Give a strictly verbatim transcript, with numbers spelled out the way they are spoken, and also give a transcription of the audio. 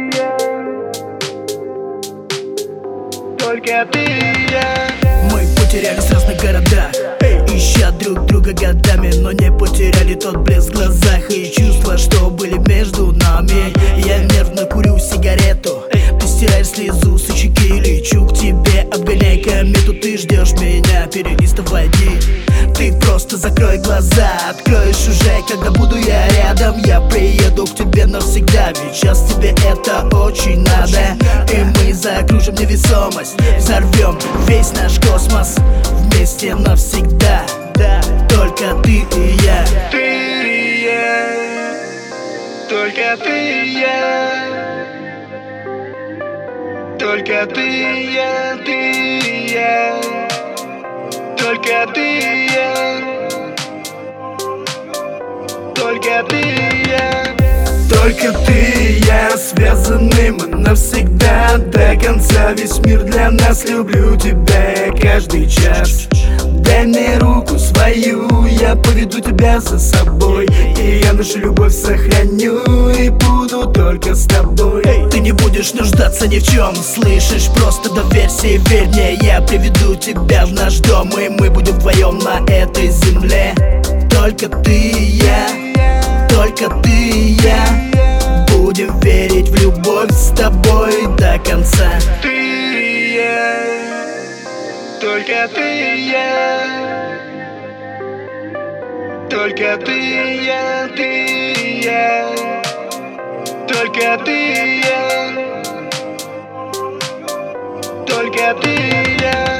Только ты и я. Мы потерялись в разных городах, ища друг друга годами, но не потеряли тот блеск в глазах и чувства, что были между нами. Я нервно курю сигарету, ты стираешь слезу с щеки, лечу к тебе, обгоняй комету. Ты ждешь меня, перелистывай дни. Ты просто закрой глаза, откроешь уже, когда буду я рядом. Я приеду к тебе навсегда, ведь сейчас тебе это очень надо. И мы закружим невесомость, взорвем весь наш космос вместе навсегда. Только ты и я. Ты и я. Только ты и я. Только ты и я, ты и я. Только ты и я. Только ты и я. Только ты и я связаны мы навсегда до конца. Весь мир для нас, люблю тебя каждый час. Дай мне руку свою, я поведу тебя за собой. И я нашу любовь сохраню и буду только с тобой. Ты не будешь нуждаться ни в чем, слышишь? Просто доверься и верь мне. Я приведу тебя в наш дом, и мы будем вдвоем на этой земле. Только ты и я. Только ты и я будем верить в любовь с тобой до конца. Ты и я. Только ты и я. Только ты и я, ты и я. Только ты и я. Только ты и я.